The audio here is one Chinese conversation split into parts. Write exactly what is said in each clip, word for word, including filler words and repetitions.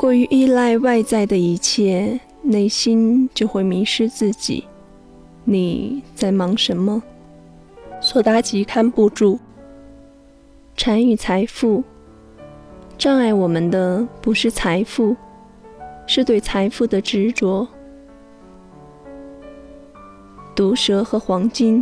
过于依赖外在的一切，内心就会迷失自己。你在忙什么？ 索达吉堪布注。 禅与财富，障碍我们的不是财富，是对财富的执着。毒蛇和黄金。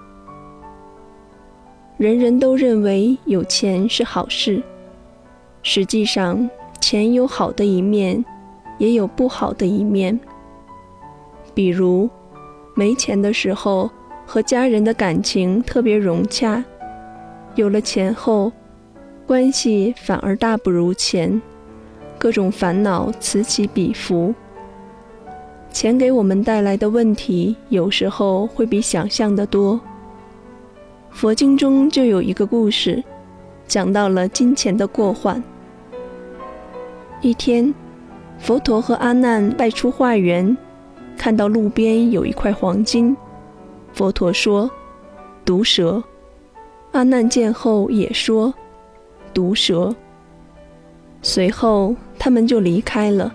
人人都认为有钱是好事，实际上钱有好的一面，也有不好的一面。比如没钱的时候，和家人的感情特别融洽，有了钱后，关系反而大不如前，各种烦恼此起彼伏。钱给我们带来的问题，有时候会比想象的多。佛经中就有一个故事，讲到了金钱的过患。一天，佛陀和阿难外出化缘，看到路边有一块黄金，佛陀说：毒蛇。阿难见后也说：毒蛇。随后他们就离开了。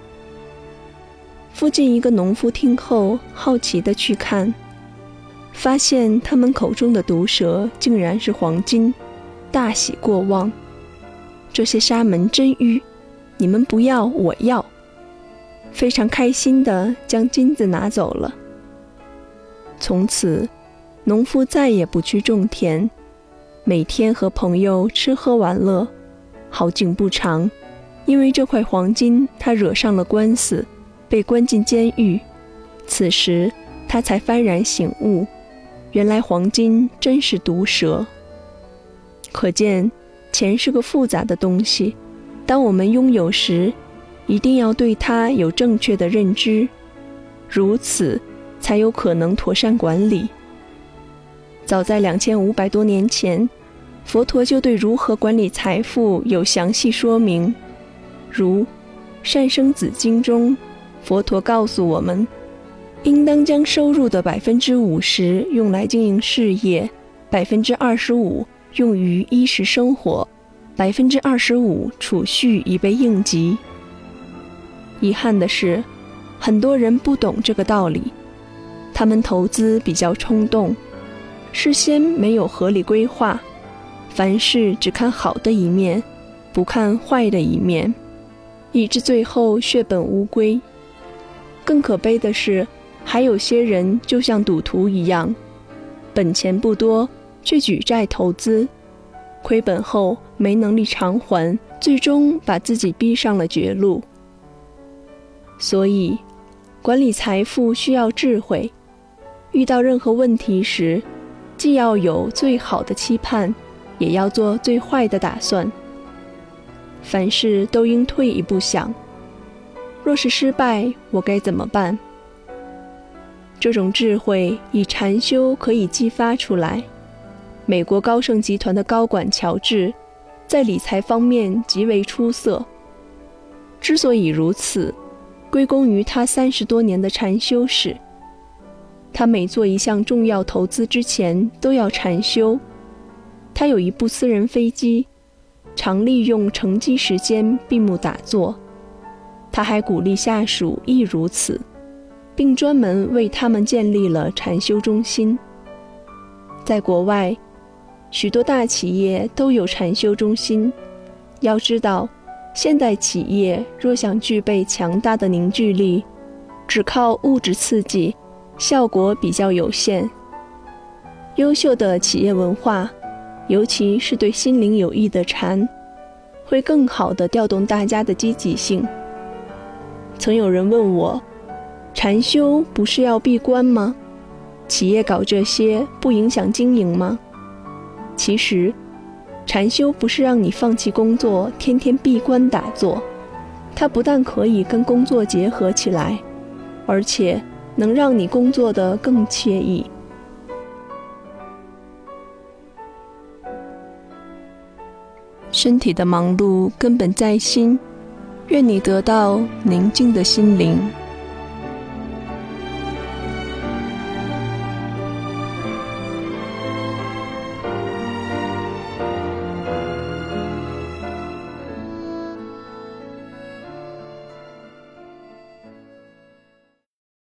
附近一个农夫听后，好奇地去看，发现他们口中的毒蛇竟然是黄金，大喜过望。这些沙门真愚，你们不要我要，非常开心地将金子拿走了。从此农夫再也不去种田，每天和朋友吃喝玩乐。好景不长，因为这块黄金他惹上了官司，被关进监狱。此时他才幡然醒悟，原来黄金真是毒蛇。可见钱是个复杂的东西，当我们拥有时，一定要对它有正确的认知，如此才有可能妥善管理。早在两千五百多年前，佛陀就对如何管理财富有详细说明，如《善生子经》中，佛陀告诉我们，应当将收入的百分之五十用来经营事业，百分之二十五用于衣食生活，百分之二十五储蓄以备应急。遗憾的是，很多人不懂这个道理，他们投资比较冲动，事先没有合理规划，凡事只看好的一面，不看坏的一面，以致最后血本无归。更可悲的是，还有些人就像赌徒一样，本钱不多，却举债投资，亏本后没能力偿还，最终把自己逼上了绝路。所以，管理财富需要智慧，遇到任何问题时，既要有最好的期盼，也要做最坏的打算。凡事都应退一步想，若是失败，我该怎么办？这种智慧以禅修可以激发出来。美国高盛集团的高管乔治，在理财方面极为出色。之所以如此，归功于他三十多年的禅修史。他每做一项重要投资之前都要禅修。他有一部私人飞机，常利用乘机时间闭目打坐。他还鼓励下属亦如此，并专门为他们建立了禅修中心。在国外，许多大企业都有禅修中心。要知道，现代企业若想具备强大的凝聚力，只靠物质刺激，效果比较有限。优秀的企业文化，尤其是对心灵有益的禅，会更好地调动大家的积极性。曾有人问我，禅修不是要闭关吗？企业搞这些不影响经营吗？其实，禅修不是让你放弃工作，天天闭关打坐，它不但可以跟工作结合起来，而且能让你工作得更惬意。身体的忙碌根本在心，愿你得到宁静的心灵。